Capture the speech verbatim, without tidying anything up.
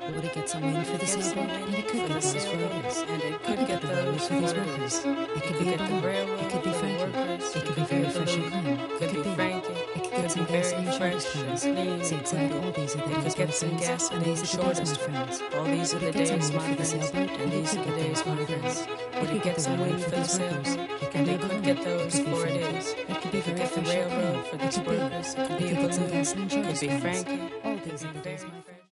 Would it get some wind for the sailboat? And it could get those workers. And it It could get those for these workers. workers. It could be a get the balloon. railroad It could be for the Frankie. workers. It could be very fresh and clean. Could be Frankie. It could Could get some be gas very in the fresh shortest and friends. clean. Zigzag, all these are the It days, could my get some friends. gas And in these the are the days, my shortest friends. All these are Would the it get some days, wind my for the friends. sailboat? And And it these could are the get days, those my workers. friends. It Would could it get get the some railroad wind for for the these sailboat? workers. It could And be a it could balloon. get It those could be for it Frankie. is. It could be It could very get the fresh and clean. railroad for It these could be. workers. It could It be a could get some balloon. gas in the Could shortest be friends. Frankie. All these are the Could be days, very my friends.